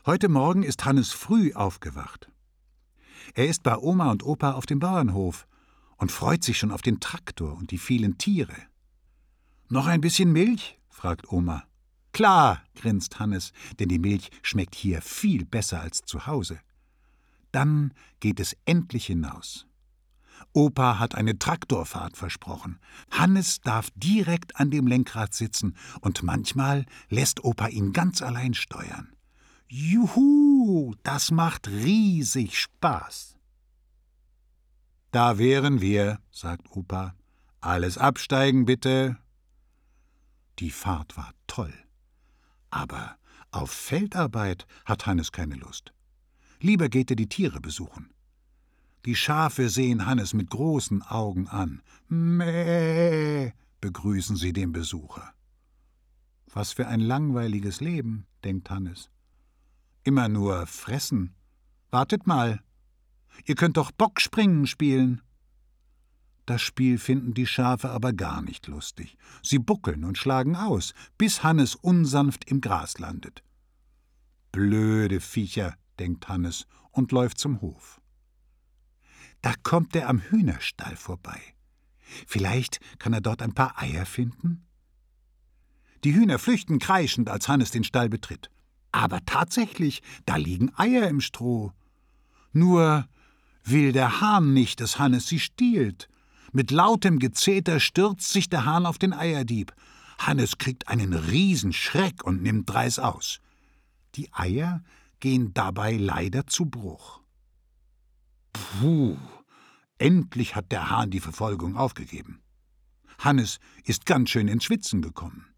Heute Morgen ist Hannes früh aufgewacht. Er ist bei Oma und Opa auf dem Bauernhof und freut sich schon auf den Traktor und die vielen Tiere. »Noch ein bisschen Milch?« fragt Oma. »Klar«, grinst Hannes, denn die Milch schmeckt hier viel besser als zu Hause. Dann geht es endlich hinaus. Opa hat eine Traktorfahrt versprochen. Hannes darf direkt an dem Lenkrad sitzen und manchmal lässt Opa ihn ganz allein steuern. Juhu, das macht riesig Spaß. »Da wären wir«, sagt Opa. »Alles absteigen, bitte.« Die Fahrt war toll. Aber auf Feldarbeit hat Hannes keine Lust. Lieber geht er die Tiere besuchen. Die Schafe sehen Hannes mit großen Augen an. »Mäh«, begrüßen sie den Besucher. »Was für ein langweiliges Leben«, denkt Hannes. »Immer nur fressen. Wartet mal. Ihr könnt doch Bockspringen spielen.« Das Spiel finden die Schafe aber gar nicht lustig. Sie buckeln und schlagen aus, bis Hannes unsanft im Gras landet. »Blöde Viecher«, denkt Hannes und läuft zum Hof. Da kommt er am Hühnerstall vorbei. Vielleicht kann er dort ein paar Eier finden? Die Hühner flüchten kreischend, als Hannes den Stall betritt. Aber tatsächlich, da liegen Eier im Stroh. Nur will der Hahn nicht, dass Hannes sie stiehlt. Mit lautem Gezeter stürzt sich der Hahn auf den Eierdieb. Hannes kriegt einen Riesenschreck und nimmt reißaus. Die Eier gehen dabei leider zu Bruch. Puh, endlich hat der Hahn die Verfolgung aufgegeben. Hannes ist ganz schön ins Schwitzen gekommen.